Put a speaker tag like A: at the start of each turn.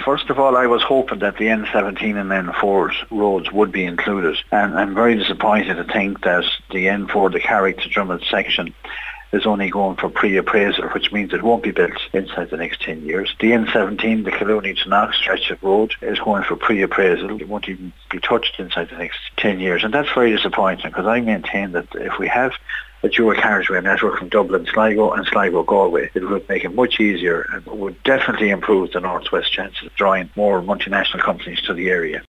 A: first of all, I was hoping that the N17 and N4 roads would be included, and I'm very disappointed to think that the N4, the Carrick to Drummond section, is only going for pre-appraisal, which means it won't be built inside the next 10 years. The N17, the Colooney to Knox stretch of road, is going for pre-appraisal. It won't even be touched inside the next 10 years. And that's very disappointing, because I maintain that if we have a dual carriageway network from Dublin, Sligo and Sligo Galway, it would make it much easier and would definitely improve the northwest chances of drawing more multinational companies to the area.